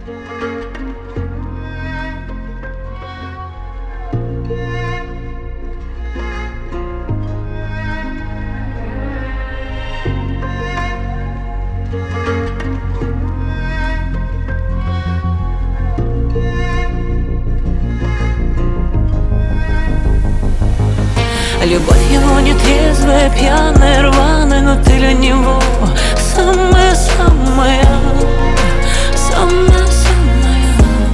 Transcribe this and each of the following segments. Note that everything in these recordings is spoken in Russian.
Любовь его не трезвая, пьяная, рваная, но ты для него самая-самая, самая-самая.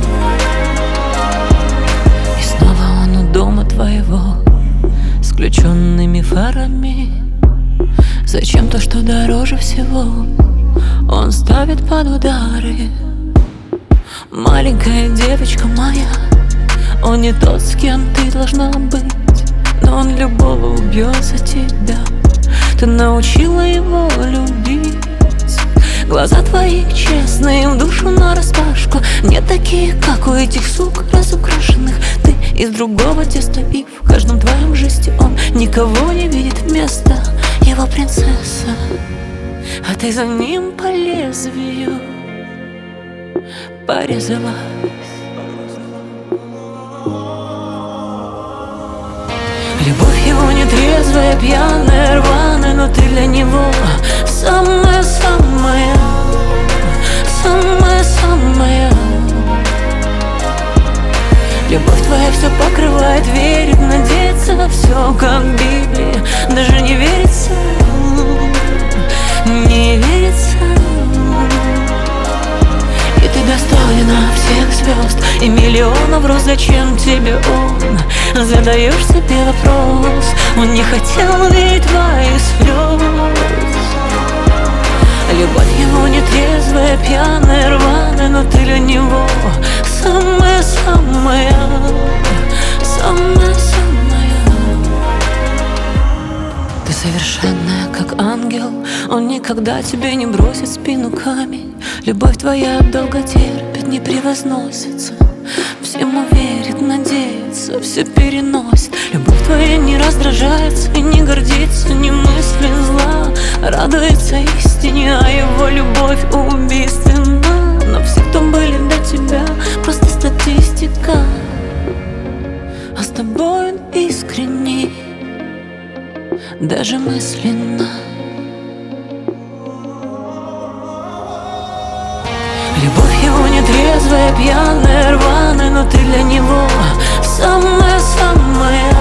И снова он у дома твоего с включенными фарами. Зачем то, что дороже всего, он ставит под удары? Маленькая девочка моя, он не тот, с кем ты должна быть, но он любого убьет за тебя. Ты научила его любить. Глаза твои честные, в душу нараспашку, не такие, как у этих сук разукрашенных. Ты из другого теста, и в каждом твоем жесте он никого не видит места. Его принцесса, а ты за ним по лезвию порезалась. Любовь его не трезвая, пьяная, рваная, но ты для него самая-самая, самая-самая. Любовь твоя все покрывает, верит, надеется, все как в Библии. Даже не верится, не верится. И ты достойна всех звезд и миллионов роз. Зачем тебе он? Задаешь себе вопрос. Он не хотел видеть твоих слез. Любовь его не трезвая, пьяная, рваная, но ты для него самая-самая, самая-самая. Ты совершенная, как ангел, он никогда тебе не бросит в спину камень. Любовь твоя долго терпит, не превозносится, всему верит, надеется, все переносит. Любовь твоя не раздражается и не гордится, не мыслит зла, радуется истине, а его любовь убийственна. Но все, кто были до тебя, просто статистика, а с тобой он искренний, даже мысленно. Любовь его не трезвая, пьяная, рваная, но ты для него самая-самая,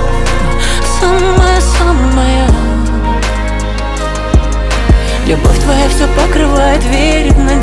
самая-самая. Любовь твоя все покрывает, верит, надеется.